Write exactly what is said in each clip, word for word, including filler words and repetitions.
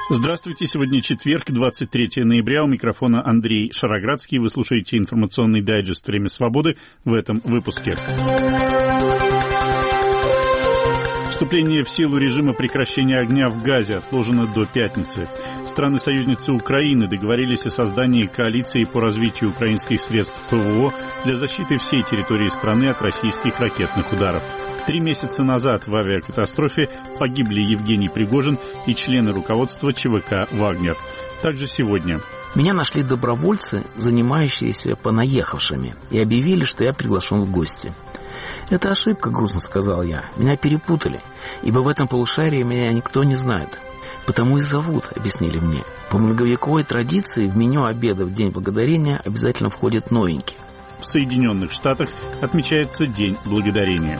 Здравствуйте. Сегодня четверг, двадцать третьего ноября. У микрофона Андрей Шароградский. Вы слушаете информационный дайджест «Время свободы» в этом выпуске. Вступление в силу режима прекращения огня в Газе отложено до пятницы. Страны-союзницы Украины договорились о создании коалиции по развитию украинских средств ПВО для защиты всей территории страны от российских ракетных ударов. Три месяца назад в авиакатастрофе погибли Евгений Пригожин и члены руководства ЧВК «Вагнер». Также сегодня. Меня нашли добровольцы, занимающиеся понаехавшими, и объявили, что я приглашен в гости. «Это ошибка», — грустно сказал я. «Меня перепутали, ибо в этом полушарии меня никто не знает. Потому и зовут», — объяснили мне. «По многовековой традиции в меню обеда в День Благодарения обязательно входит новенький». В Соединенных Штатах отмечается День Благодарения.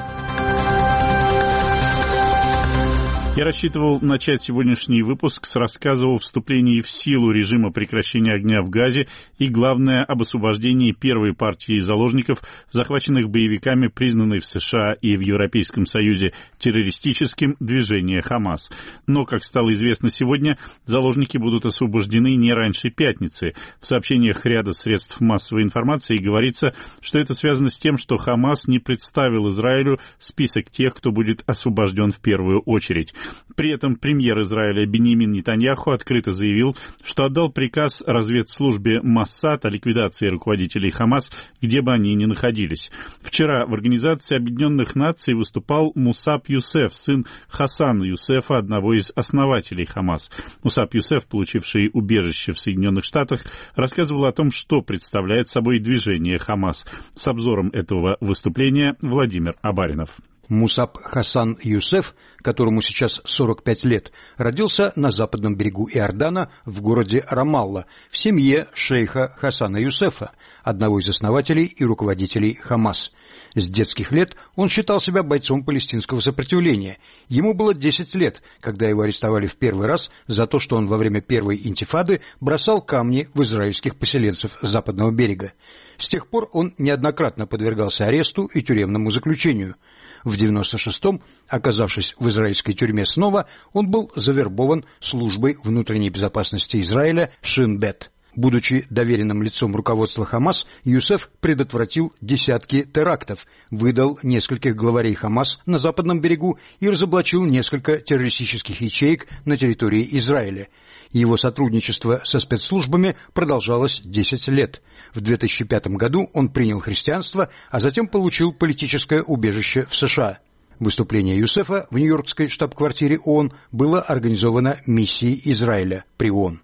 Я рассчитывал начать сегодняшний выпуск с рассказа о вступлении в силу режима прекращения огня в Газе и, главное, об освобождении первой партии заложников, захваченных боевиками, признанной в США и в Европейском Союзе террористическим, движения «Хамас». Но, как стало известно сегодня, заложники будут освобождены не раньше пятницы. В сообщениях ряда средств массовой информации говорится, что это связано с тем, что «Хамас» не представил Израилю список тех, кто будет освобожден в первую очередь. При этом премьер Израиля Биньямин Нетаньяху открыто заявил, что отдал приказ разведслужбе Моссад о ликвидации руководителей Хамас, где бы они ни находились. Вчера в Организации Объединенных Наций выступал Мусаб Юсеф, сын Хасана Юсефа, одного из основателей Хамас. Мусаб Юсеф, получивший убежище в Соединенных Штатах, рассказывал о том, что представляет собой движение Хамас. С обзором этого выступления Владимир Абаринов. Мусаб Хасан Юсеф, которому сейчас сорок пять лет, родился на западном берегу Иордана в городе Рамалла в семье шейха Хасана Юсефа, одного из основателей и руководителей Хамас. С детских лет он считал себя бойцом палестинского сопротивления. Ему было десять лет, когда его арестовали в первый раз за то, что он во время первой интифады бросал камни в израильских поселенцев западного берега. С тех пор он неоднократно подвергался аресту и тюремному заключению. В девяносто шестом, оказавшись в израильской тюрьме снова, он был завербован службой внутренней безопасности Израиля Шин Бет. Будучи доверенным лицом руководства Хамас, Юсеф предотвратил десятки терактов, выдал нескольких главарей Хамас на западном берегу и разоблачил несколько террористических ячеек на территории Израиля. Его сотрудничество со спецслужбами продолжалось десять лет. В две тысячи пятом году он принял христианство, а затем получил политическое убежище в США. Выступление Юсефа в нью-йоркской штаб-квартире ООН было организовано миссией Израиля при ООН.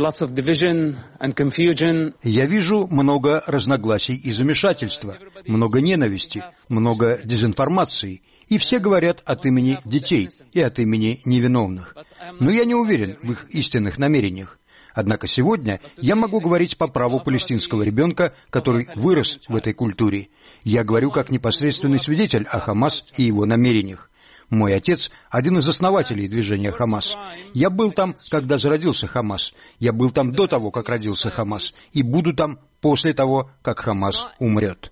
Я вижу много разногласий и замешательства, много ненависти, много дезинформации. И все говорят от имени детей и от имени невиновных. Но я не уверен в их истинных намерениях. Однако сегодня я могу говорить по праву палестинского ребенка, который вырос в этой культуре. Я говорю как непосредственный свидетель о Хамас и его намерениях. Мой отец – один из основателей движения Хамас. Я был там, когда зародился Хамас. Я был там до того, как родился Хамас. И буду там после того, как Хамас умрет.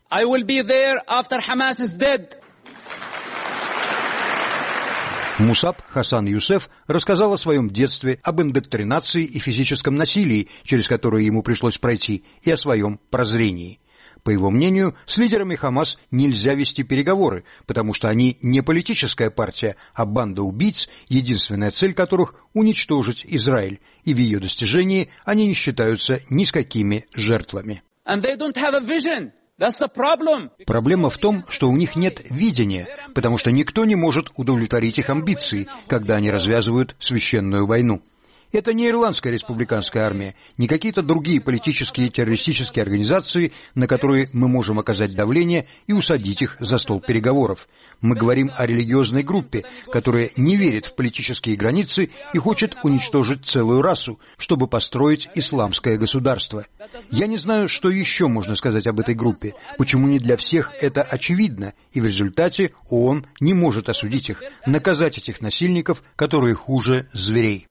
Мусаб Хасан Юсеф рассказал о своем детстве, об индоктринации и физическом насилии, через которое ему пришлось пройти, и о своем прозрении. По его мнению, с лидерами Хамас нельзя вести переговоры, потому что они не политическая партия, а банда убийц, единственная цель которых – уничтожить Израиль, и в ее достижении они не считаются ни с какими жертвами. Проблема в том, что у них нет видения, потому что никто не может удовлетворить их амбиции, когда они развязывают священную войну. Это не Ирландская республиканская армия, не какие-то другие политические террористические организации, на которые мы можем оказать давление и усадить их за стол переговоров. Мы говорим о религиозной группе, которая не верит в политические границы и хочет уничтожить целую расу, чтобы построить исламское государство. Я не знаю, что еще можно сказать об этой группе, почему не для всех это очевидно, и в результате ООН не может осудить их, наказать этих насильников, которые хуже зверей.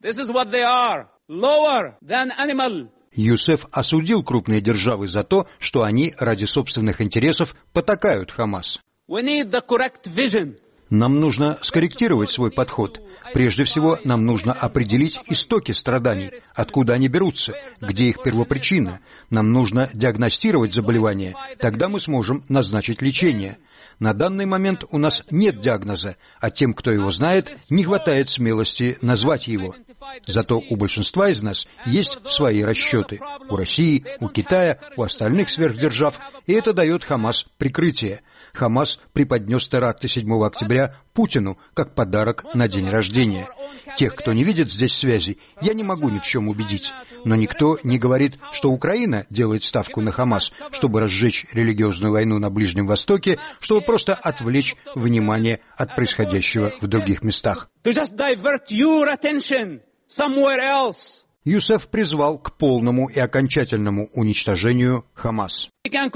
Юсеф осудил крупные державы за то, что они ради собственных интересов потакают Хамас. Нам нужно скорректировать свой подход. Прежде всего, нам нужно определить истоки страданий, откуда они берутся, где их первопричина. Нам нужно диагностировать заболевание, тогда мы сможем назначить лечение. На данный момент у нас нет диагноза, а тем, кто его знает, не хватает смелости назвать его. Зато у большинства из нас есть свои расчеты. У России, у Китая, у остальных сверхдержав, и это дает Хамас прикрытие. Хамас преподнес теракты седьмого октября Путину как подарок на день рождения. Тех, кто не видит здесь связи, я не могу ни в чем убедить. Но никто не говорит, что Украина делает ставку на Хамас, чтобы разжечь религиозную войну на Ближнем Востоке, чтобы просто отвлечь внимание от происходящего в других местах. Юсеф призвал к полному и окончательному уничтожению Хамас.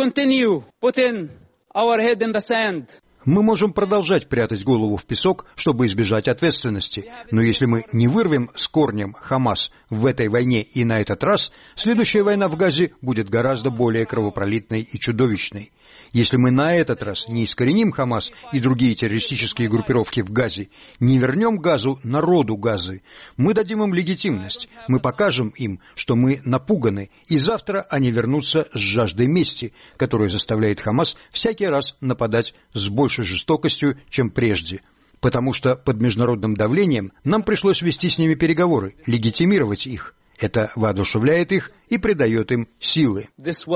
Мы можем продолжать прятать голову в песок, чтобы избежать ответственности. Но если мы не вырвем с корнем Хамас в этой войне и на этот раз, следующая война в Газе будет гораздо более кровопролитной и чудовищной. Если мы на этот раз не искореним Хамас и другие террористические группировки в Газе, не вернем Газу народу Газы, мы дадим им легитимность, мы покажем им, что мы напуганы, и завтра они вернутся с жаждой мести, которая заставляет Хамас всякий раз нападать с большей жестокостью, чем прежде. Потому что под международным давлением нам пришлось вести с ними переговоры, легитимировать их. Это воодушевляет их и придает им силы.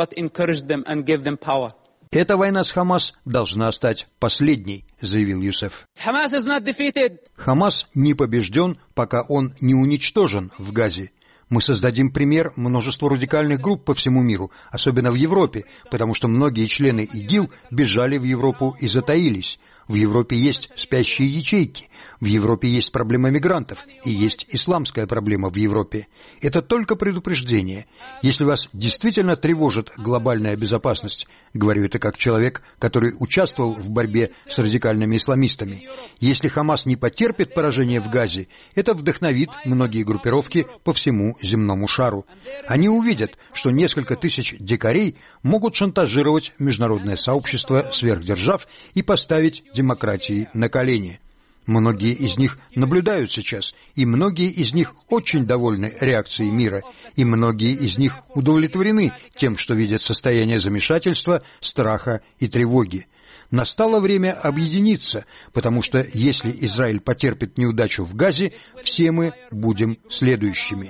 «Эта война с Хамас должна стать последней», — заявил Юсеф. Хамас не побежден, пока он не уничтожен в Газе. Мы создадим пример множеству радикальных групп по всему миру, особенно в Европе, потому что многие члены ИГИЛ бежали в Европу и затаились. В Европе есть спящие ячейки, в Европе есть проблема мигрантов, и есть исламская проблема в Европе. Это только предупреждение. Если вас действительно тревожит глобальная безопасность, говорю это как человек, который участвовал в борьбе с радикальными исламистами, если Хамас не потерпит поражение в Газе, это вдохновит многие группировки по всему земному шару. Они увидят, что несколько тысяч дикарей могут шантажировать международное сообщество сверхдержав и поставить демократии на колени. Многие из них наблюдают сейчас, и многие из них очень довольны реакцией мира, и многие из них удовлетворены тем, что видят состояние замешательства, страха и тревоги. Настало время объединиться, потому что если Израиль потерпит неудачу в Газе, все мы будем следующими.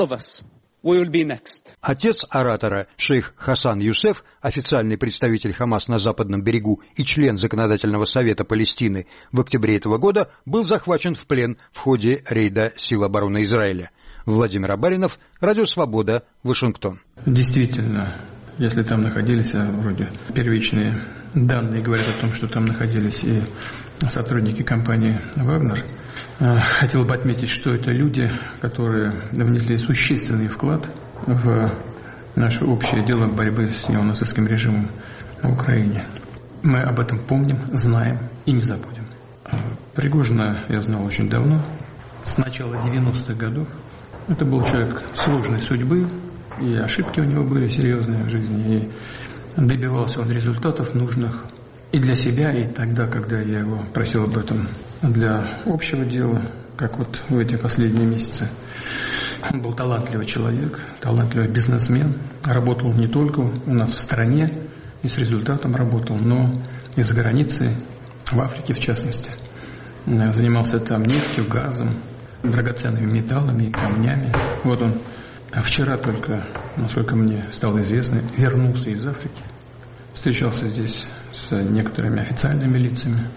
Отец оратора, шейх Хасан Юсеф, официальный представитель Хамас на Западном берегу и член Законодательного совета Палестины, в октябре этого года был захвачен в плен в ходе рейда сил обороны Израиля. Владимир Абаринов, Радио Свобода, Вашингтон. Действительно, если там находились, вроде первичные данные говорят о том, что там находились и сотрудники компании «Вагнер». Хотел бы отметить, что это люди, которые внесли существенный вклад в наше общее дело борьбы с неонацистским режимом в Украине. Мы об этом помним, знаем и не забудем. Пригожина я знал очень давно, с начала девяностых годов. Это был человек сложной судьбы, и ошибки у него были серьезные в жизни, и добивался он результатов нужных и для себя, и тогда, когда я его просил об этом для общего дела, как вот в эти последние месяцы. Он был талантливый человек, талантливый бизнесмен, работал не только у нас в стране, и с результатом работал, но и за границей, в Африке в частности. Занимался там нефтью, газом, драгоценными металлами и камнями. Вот он вчера только, насколько мне стало известно, вернулся из Африки. Встречался здесь с некоторыми официальными лицами.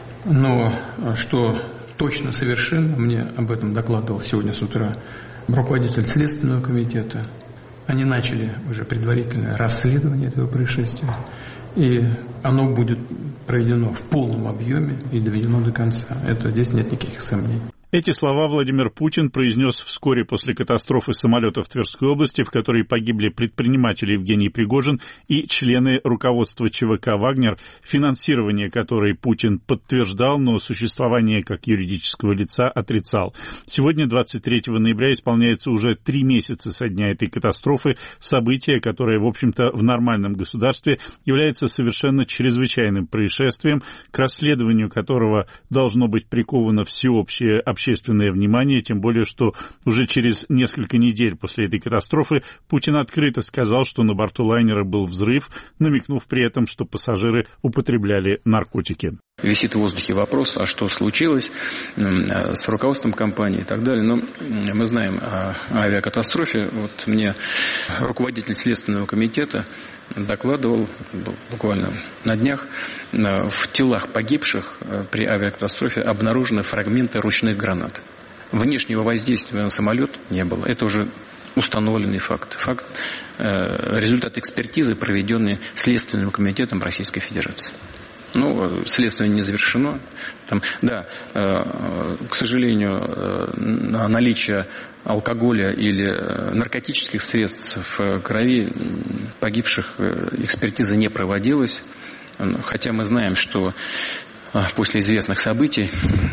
Но что точно совершенно, мне об этом докладывал сегодня с утра руководитель Следственного комитета. Они начали уже предварительное расследование этого происшествия. И оно будет проведено в полном объеме и доведено до конца. Это здесь нет никаких сомнений. Эти слова Владимир Путин произнес вскоре после катастрофы самолета в Тверской области, в которой погибли предприниматель Евгений Пригожин и члены руководства ЧВК «Вагнер», финансирование которой Путин подтверждал, но существование как юридического лица отрицал. Сегодня, двадцать третьего ноября, исполняется уже три месяца со дня этой катастрофы, событие, которое, в общем-то, в нормальном государстве является совершенно чрезвычайным происшествием, к расследованию которого должно быть приковано всеобщее общественное общественное внимание, тем более, что уже через несколько недель после этой катастрофы Путин открыто сказал, что на борту лайнера был взрыв, намекнув при этом, что пассажиры употребляли наркотики. Висит в воздухе вопрос, а что случилось с руководством компании и так далее. Но мы знаем о авиакатастрофе. Вот мне руководитель Следственного комитета докладывал буквально на днях, в телах погибших при авиакатастрофе обнаружены фрагменты ручных гранат. Внешнего воздействия на самолет не было. Это уже установленный факт. Факт, результат экспертизы, проведенный Следственным комитетом Российской Федерации. Ну, следствие не завершено. Там, да, к сожалению, наличие алкоголя или наркотических средств в крови погибших экспертиза не проводилась. Хотя мы знаем, что после известных событий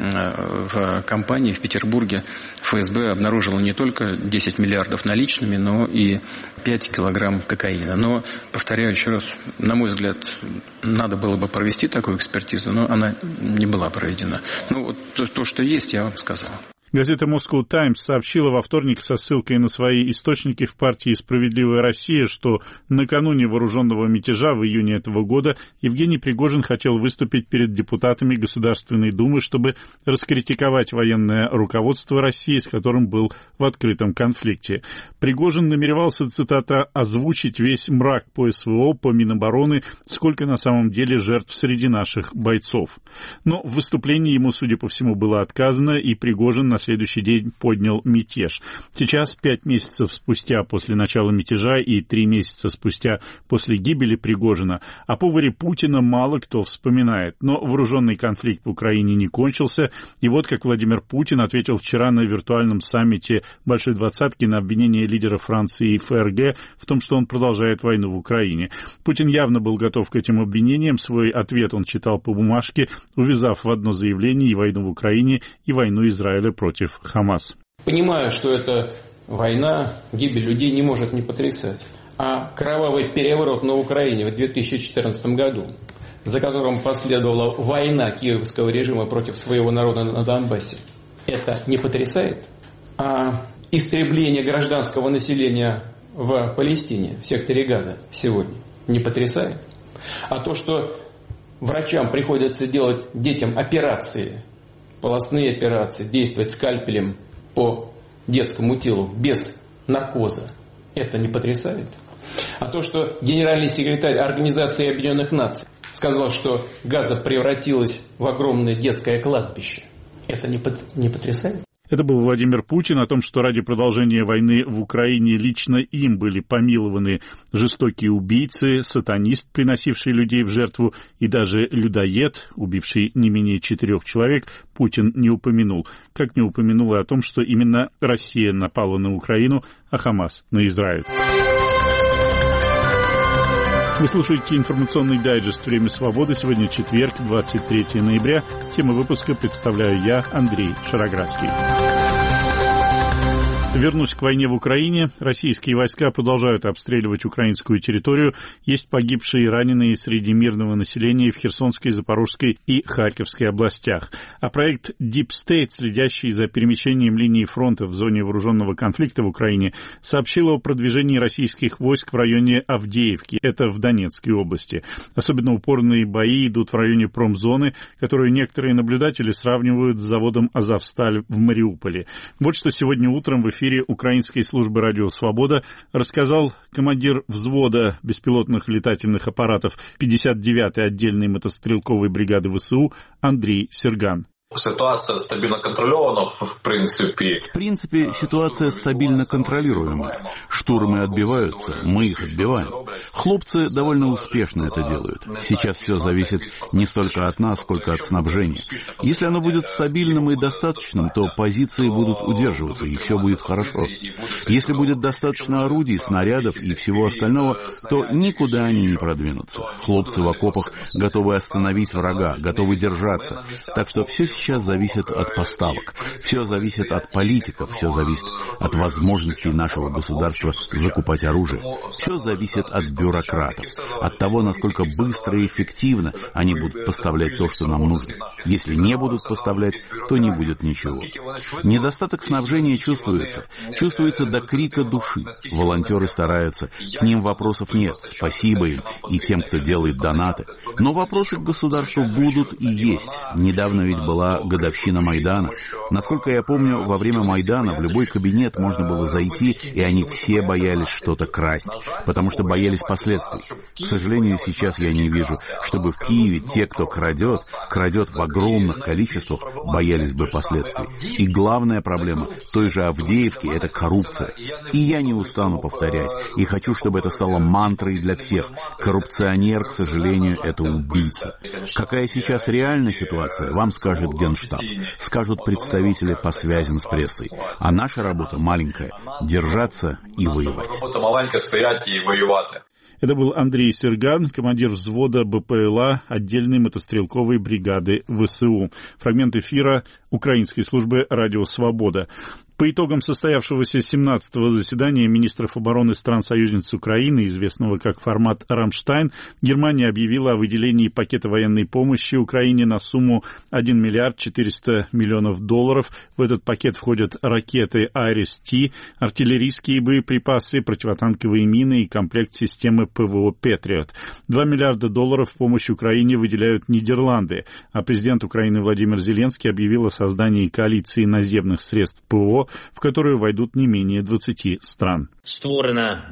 в компании в Петербурге ФСБ обнаружило не только десять миллиардов наличными, но и пять килограмм кокаина. Но, повторяю еще раз, на мой взгляд, надо было бы провести такую экспертизу, но она не была проведена. Ну, вот то, то что есть, я вам сказал. Газета «Moscow Times» сообщила во вторник со ссылкой на свои источники в партии «Справедливая Россия», что накануне вооруженного мятежа в июне этого года Евгений Пригожин хотел выступить перед депутатами Государственной Думы, чтобы раскритиковать военное руководство России, с которым был в открытом конфликте. Пригожин намеревался, цитата, «озвучить весь мрак по СВО, по Минобороны, сколько на самом деле жертв среди наших бойцов». Но в выступлении ему, судя по всему, было отказано, и Пригожин на следующий день поднял мятеж. Сейчас, пять месяцев спустя после начала мятежа и три месяца спустя после гибели Пригожина, о поваре Путина мало кто вспоминает. Но вооруженный конфликт в Украине не кончился, и вот как Владимир Путин ответил вчера на виртуальном саммите Большой Двадцатки на обвинение лидера Франции и ФРГ в том, что он продолжает войну в Украине. Путин явно был готов к этим обвинениям. Свой ответ он читал по бумажке, увязав в одно заявление и войну в Украине, и войну Израиля против Хамас. Понимаю, что эта война, гибель людей не может не потрясать. А кровавый переворот на Украине в две тысячи четырнадцатом году, за которым последовала война киевского режима против своего народа на Донбассе, это не потрясает? А истребление гражданского населения в Палестине, в секторе Газа сегодня, не потрясает? А то, что врачам приходится делать детям операции, полостные операции, действовать скальпелем по детскому телу без наркоза, это не потрясает? А то, что генеральный секретарь Организации Объединенных Наций сказал, что Газа превратилась в огромное детское кладбище, это не, не потрясает? Это был Владимир Путин о том, что ради продолжения войны в Украине лично им были помилованы жестокие убийцы, сатанист, приносивший людей в жертву, и даже людоед, убивший не менее четырех человек, Путин не упомянул. Как не упомянул и о том, что именно Россия напала на Украину, а Хамас на Израиль. Вы слушаете информационный дайджест «Время свободы». Сегодня четверг, двадцать третьего ноября. Тему выпуска представляю я, Андрей Шароградский. Вернусь к войне в Украине. Российские войска продолжают обстреливать украинскую территорию. Есть погибшие и раненые среди мирного населения в Херсонской, Запорожской и Харьковской областях. А проект Deep State, следящий за перемещением линии фронта в зоне вооруженного конфликта в Украине, сообщил о продвижении российских войск в районе Авдеевки. Это в Донецкой области. Особенно упорные бои идут в районе промзоны, которую некоторые наблюдатели сравнивают с заводом «Азовсталь» в Мариуполе. Вот что сегодня утром в эфире украинской службы «Радио Свобода» рассказал командир взвода беспилотных летательных аппаратов пятьдесят девятой отдельной мотострелковой бригады ВСУ Андрей Серган. Ситуация стабильно контролирована, в принципе. В принципе, ситуация стабильно контролируемая. Штурмы отбиваются, мы их отбиваем. Хлопцы довольно успешно это делают. Сейчас все зависит не столько от нас, сколько от снабжения. Если оно будет стабильным и достаточным, то позиции будут удерживаться, и все будет хорошо. Если будет достаточно орудий, снарядов и всего остального, то никуда они не продвинутся. Хлопцы в окопах готовы остановить врага, готовы держаться. Так что все сейчас сейчас зависит от поставок, все зависит от политиков, все зависит от возможностей нашего государства закупать оружие, все зависит от бюрократов, от того, насколько быстро и эффективно они будут поставлять то, что нам нужно. Если не будут поставлять, то не будет ничего. Недостаток снабжения чувствуется, чувствуется до крика души. Волонтеры стараются, к ним вопросов нет, спасибо им и тем, кто делает донаты. Но вопросы к государству будут и есть. Недавно ведь была годовщина Майдана. Насколько я помню, во время Майдана в любой кабинет можно было зайти, и они все боялись что-то красть, потому что боялись последствий. К сожалению, сейчас я не вижу, чтобы в Киеве те, кто крадет, крадет в огромных количествах, боялись бы последствий. И главная проблема той же Авдеевки — это коррупция. И я не устану повторять, и хочу, чтобы это стало мантрой для всех. Коррупционер, к сожалению, это убийца. Какая сейчас реальная ситуация, вам скажет Генштаб, скажут представители по связям с прессой. А наша работа маленькая — держаться и воевать. Это был Андрей Серган, командир взвода БПЛА отдельной мотострелковой бригады ВСУ. Фрагмент эфира украинской службы «Радио Свобода». По итогам состоявшегося семнадцатого заседания министров обороны стран-союзниц Украины, известного как формат «Рамштайн», Германия объявила о выделении пакета военной помощи Украине на сумму один миллиард четыреста миллионов долларов. В этот пакет входят ракеты «Айрис-Ти», артиллерийские боеприпасы, противотанковые мины и комплект системы ПВО «Патриот». два миллиарда долларов в помощь Украине выделяют Нидерланды, а президент Украины Владимир Зеленский объявил о создании коалиции наземных средств ПВО, в которую войдут не менее двадцати стран. Создана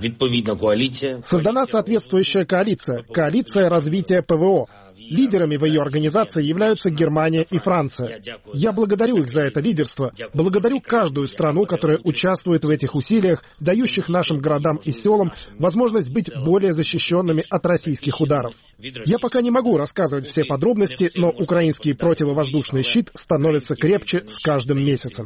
соответствующая коалиция, коалиция развития ПВО. Лидерами в ее организации являются Германия и Франция. Я благодарю их за это лидерство, благодарю каждую страну, которая участвует в этих усилиях, дающих нашим городам и селам возможность быть более защищенными от российских ударов. Я пока не могу рассказывать все подробности, но украинский противовоздушный щит становится крепче с каждым месяцем.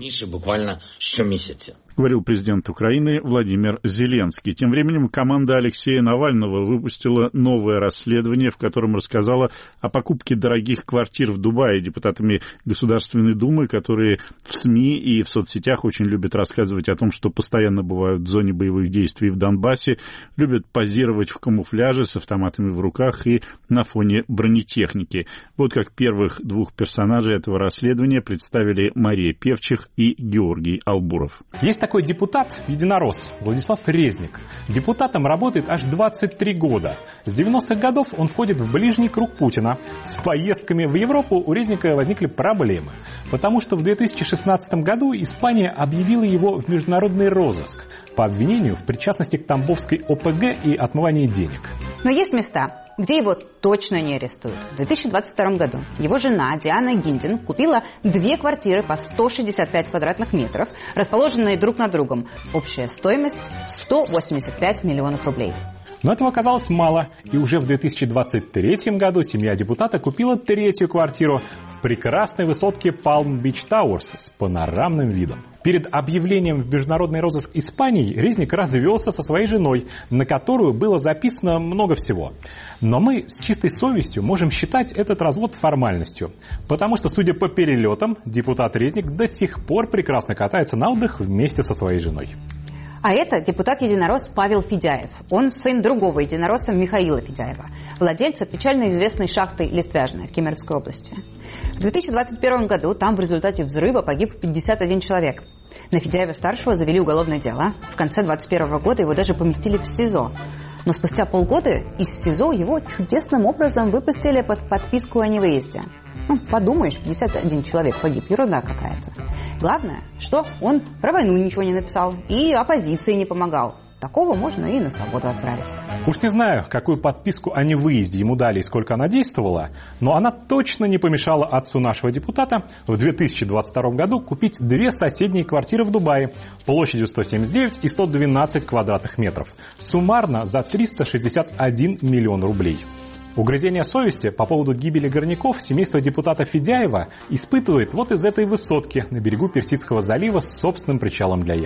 Говорил президент Украины Владимир Зеленский. Тем временем команда Алексея Навального выпустила новое расследование, в котором рассказала о покупке дорогих квартир в Дубае депутатами Государственной Думы, которые в СМИ и в соцсетях очень любят рассказывать о том, что постоянно бывают в зоне боевых действий в Донбассе, любят позировать в камуфляже с автоматами в руках и на фоне бронетехники. Вот как первых двух персонажей этого расследования представили Мария Певчих и Георгий Албуров. Есть такой депутат-единорос Владислав Резник. Депутатом работает аж двадцать три года. С девяностых годов он входит в ближний круг Путина. С поездками в Европу у Резника возникли проблемы, потому что в две тысячи шестнадцатом году Испания объявила его в международный розыск по обвинению в причастности к Тамбовской ОПГ и отмывании денег. Но есть места, где его точно не арестуют. В две тысячи двадцать втором году его жена Диана Гиндин купила две квартиры по сто шестьдесят пять квадратных метров, расположенные друг над другом. Общая стоимость сто восемьдесят пять миллионов рублей. Но этого оказалось мало, и уже в две тысячи двадцать третьем году семья депутата купила третью квартиру в прекрасной высотке Palm Beach Towers с панорамным видом. Перед объявлением в международный розыск Испании Резник развелся со своей женой, на которую было записано много всего. Но мы с чистой совестью можем считать этот развод формальностью, потому что, судя по перелетам, депутат Резник до сих пор прекрасно катается на отдых вместе со своей женой. А это депутат-единорос Павел Федяев. Он сын другого единоросса Михаила Федяева, владельца печально известной шахты Листвяжная в Кемеровской области. В две тысячи двадцать первом году там в результате взрыва погиб пятьдесят один человек. На Федяева-старшего завели уголовное дело. В конце двадцать первого года его даже поместили в СИЗО. Но спустя полгода из СИЗО его чудесным образом выпустили под подписку о невыезде. Ну, подумаешь, пятьдесят один человек погиб, ерунда какая-то. Главное, что он про войну ничего не написал и оппозиции не помогал. Такого можно и на свободу отправить. Уж не знаю, какую подписку о невыезде ему дали и сколько она действовала, но она точно не помешала отцу нашего депутата в две тысячи двадцать втором году купить две соседние квартиры в Дубае площадью сто семьдесят девять и сто двенадцать квадратных метров. Суммарно за триста шестьдесят один миллион рублей. Угрызение совести по поводу гибели горняков семейство депутата Федяева испытывает вот из этой высотки на берегу Персидского залива с собственным причалом для яхт.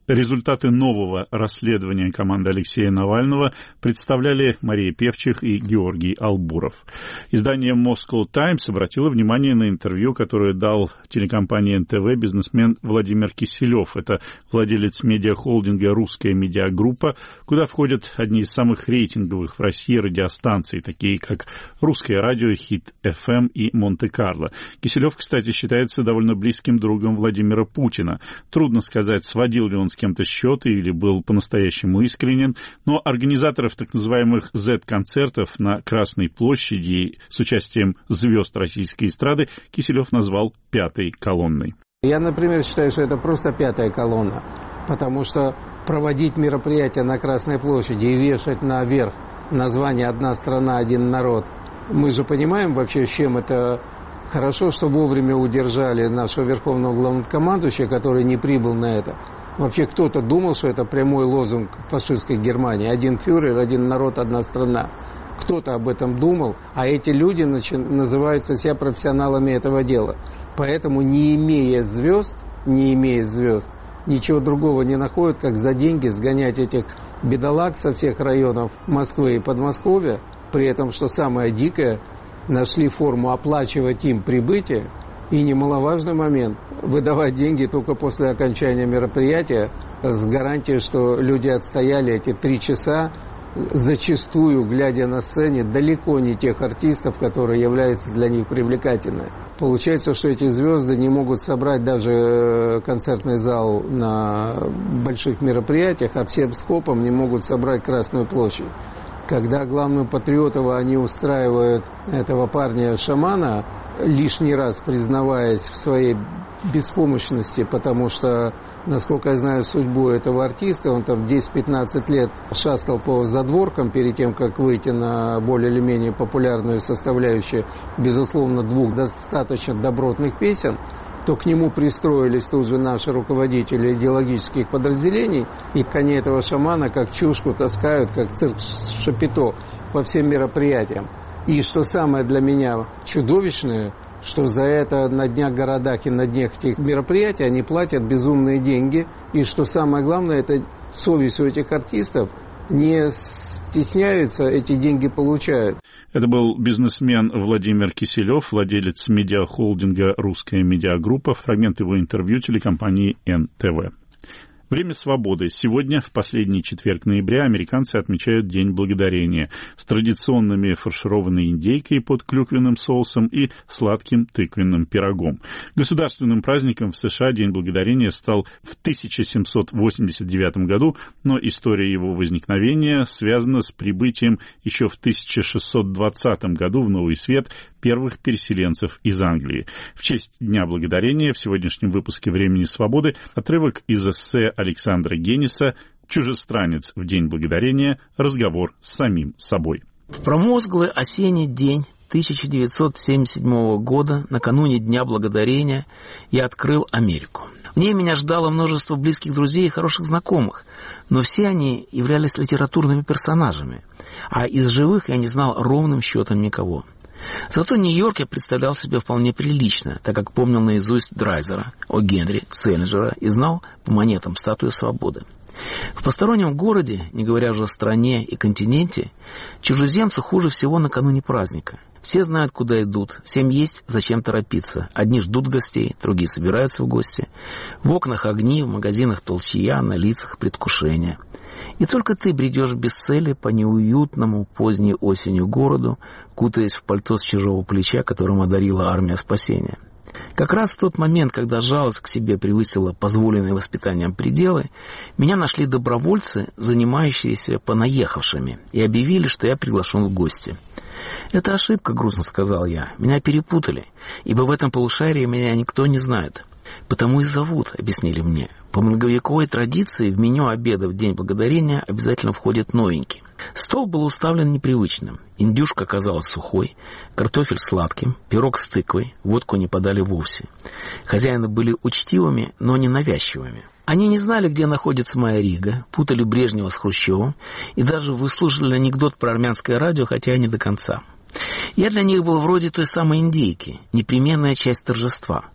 Результаты нового расследования команды Алексея Навального представляли Мария Певчих и Георгий Албуров. Издание Moscow Times обратило внимание на интервью, которое дал телекомпании эн тэ вэ бизнесмен Владимир Киселев. Это владелец медиахолдинга «Русская медиагруппа», куда входят одни из самых рейтинговых в России радиостанций, такие как «Русское радио», «Хит эф эм» и «Монте-Карло». Киселев, кстати, считается довольно близким другом Владимира Путина. Трудно сказать, сводил ли он с кем-то счеты или был по-настоящему искренен, но организаторов так называемых зет-концертов на Красной площади с участием звезд российской эстрады Киселев назвал «пятой колонной». Я, например, считаю, что это просто пятая колонна, потому что проводить мероприятия на Красной площади и вешать наверх название «Одна страна, один народ». Мы же понимаем вообще, с чем это. Хорошо, что вовремя удержали нашего верховного главнокомандующего, который не прибыл на это. Вообще кто-то думал, что это прямой лозунг фашистской Германии. Один фюрер, один народ, одна страна. Кто-то об этом думал, а эти люди начи- называются себя профессионалами этого дела. Поэтому, не имея звезд, не имея звезд, ничего другого не находят, как за деньги сгонять этих бедолаг со всех районов Москвы и Подмосковья. При этом, что самое дикое, нашли форму оплачивать им прибытие. И немаловажный момент – выдавать деньги только после окончания мероприятия с гарантией, что люди отстояли эти три часа, зачастую, глядя на сцене, далеко не тех артистов, которые являются для них привлекательными. Получается, что эти звезды не могут собрать даже концертный зал на больших мероприятиях, а всем скопом не могут собрать Красную площадь. Когда главным патриотом они устраивают этого парня-шамана, лишний раз признаваясь в своей беспомощности, потому что, насколько я знаю судьбу этого артиста, он там десять-пятнадцать лет шастал по задворкам перед тем, как выйти на более или менее популярную составляющую, безусловно, двух достаточно добротных песен, то к нему пристроились тут же наши руководители идеологических подразделений, и коней этого шамана как чушку таскают, как цирк Шапито по всем мероприятиям. И что самое для меня чудовищное, что за это на днях городах и на днях этих мероприятий они платят безумные деньги, и что самое главное, это совесть у этих артистов, не стесняются, эти деньги получают. Это был бизнесмен Владимир Киселев, владелец медиахолдинга «Русская медиагруппа», фрагмент его интервью телекомпании эн тэ вэ. Время свободы. Сегодня, в последний четверг ноября, американцы отмечают День Благодарения с традиционными фаршированной индейкой под клюквенным соусом и сладким тыквенным пирогом. Государственным праздником в США День Благодарения стал в тысяча семьсот восемьдесят девятом году, но история его возникновения связана с прибытием еще в тысяча шестьсот двадцатом году в Новый Свет первых переселенцев из Англии. В честь Дня Благодарения в сегодняшнем выпуске «Времени свободы» отрывок из эссе Александра Генниса «Чужестранец в День Благодарения. Разговор с самим собой». В промозглый осенний день тысяча девятьсот семьдесят седьмого года, накануне Дня Благодарения, я открыл Америку. В ней меня ждало множество близких друзей и хороших знакомых, но все они являлись литературными персонажами, а из живых я не знал ровным счетом никого. Зато Нью-Йорк я представлял себе вполне прилично, так как помнил наизусть Драйзера, О. Генри, Селлинджера и знал по монетам статую свободы. В постороннем городе, не говоря уже о стране и континенте, чужеземцу хуже всего накануне праздника. Все знают, куда идут, всем есть зачем торопиться. Одни ждут гостей, другие собираются в гости. В окнах огни, в магазинах толчья, на лицах предвкушение. И только ты бредешь без цели по неуютному поздней осенью городу, кутаясь в пальто с чужого плеча, которым одарила армия спасения. Как раз в тот момент, когда жалость к себе превысила позволенные воспитанием пределы, меня нашли добровольцы, занимающиеся понаехавшими, и объявили, что я приглашен в гости. «Это ошибка», — грустно сказал я. «Меня перепутали, ибо в этом полушарии меня никто не знает». «Потому и зовут», — объяснили мне. По многовековой традиции в меню обеда в День Благодарения обязательно входит новенький. Стол был уставлен непривычным. Индюшка оказалась сухой, картофель сладким, пирог с тыквой, водку не подали вовсе. Хозяины были учтивыми, но не навязчивыми. Они не знали, где находится моя Рига, путали Брежнева с Хрущевым и даже выслушали анекдот про армянское радио, хотя и не до конца. Я для них был вроде той самой индейки, непременная часть торжества.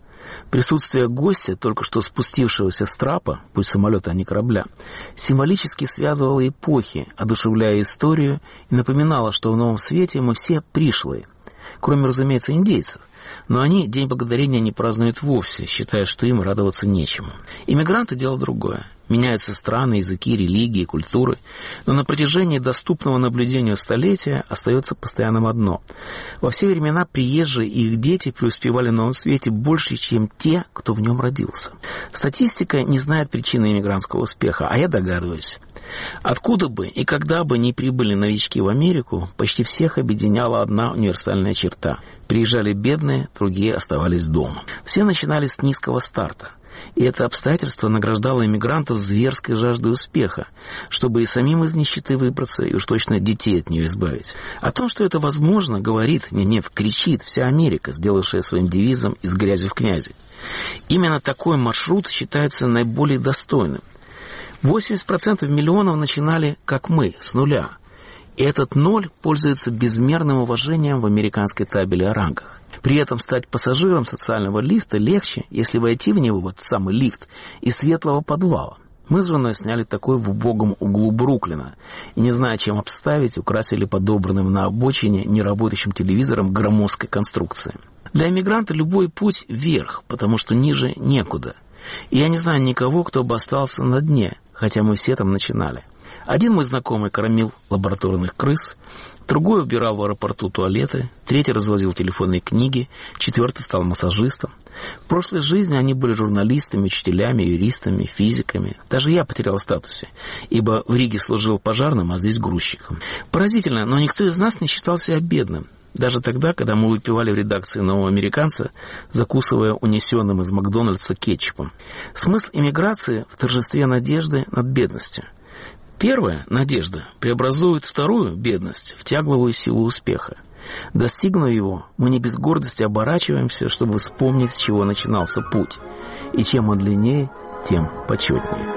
Присутствие гостя, только что спустившегося с трапа, пусть самолета, а не корабля, символически связывало эпохи, одушевляя историю и напоминало, что в новом свете мы все пришлые, кроме, разумеется, индейцев. Но они День Благодарения не празднуют вовсе, считая, что им радоваться нечему. Иммигранты – дело другое. Меняются страны, языки, религии, культуры. Но на протяжении доступного наблюдению столетия остается постоянным одно. Во все времена приезжие и их дети преуспевали в новом свете больше, чем те, кто в нем родился. Статистика не знает причины иммигрантского успеха, а я догадываюсь. Откуда бы и когда бы ни прибыли новички в Америку, почти всех объединяла одна универсальная черта. Приезжали бедные, другие оставались дома. Все начинали с низкого старта. И это обстоятельство награждало иммигрантов зверской жаждой успеха, чтобы и самим из нищеты выбраться, и уж точно детей от нее избавить. О том, что это возможно, говорит, нет, нет, кричит вся Америка, сделавшая своим девизом «из грязи в князи». Именно такой маршрут считается наиболее достойным. восемьдесят процентов миллионов начинали, как мы, с нуля. И этот ноль пользуется безмерным уважением в американской табели о рангах. При этом стать пассажиром социального лифта легче, если войти в него, в этот самый лифт, из светлого подвала. Мы с женой сняли такой в убогом углу Бруклина. И, не зная, чем обставить, украсили подобранным на обочине неработающим телевизором громоздкой конструкции. Для иммигранта любой путь вверх, потому что ниже некуда. И я не знаю никого, кто бы остался на дне, хотя мы все там начинали. Один мой знакомый кормил лабораторных крыс, другой убирал в аэропорту туалеты, третий развозил телефонные книги, четвертый стал массажистом. В прошлой жизни они были журналистами, учителями, юристами, физиками. Даже я потерял в статусе, ибо в Риге служил пожарным, а здесь грузчиком. Поразительно, но никто из нас не считал себя бедным. Даже тогда, когда мы выпивали в редакции «Нового американца», закусывая унесенным из Макдональдса кетчупом. Смысл иммиграции в торжестве надежды над бедностью. Первая, надежда, преобразует вторую, бедность, в тягловую силу успеха. Достигнув его, мы не без гордости оборачиваемся, чтобы вспомнить, с чего начинался путь. И чем он длиннее, тем почетнее.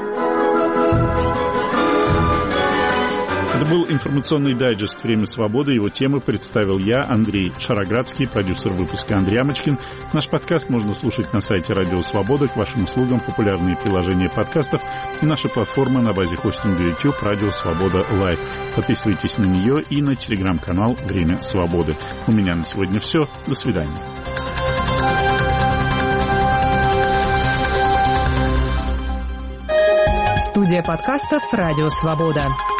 Это был информационный дайджест «Время свободы». Его темы представил я, Андрей Шароградский, продюсер выпуска Андрей Амочкин. Наш подкаст можно слушать на сайте Радио Свобода. К вашим услугам популярные приложения подкастов и наша платформа на базе хостинга YouTube «Радио Свобода Лайв». Подписывайтесь на нее и на телеграм-канал «Время свободы». У меня на сегодня все. До свидания. Студия подкастов «Радио Свобода».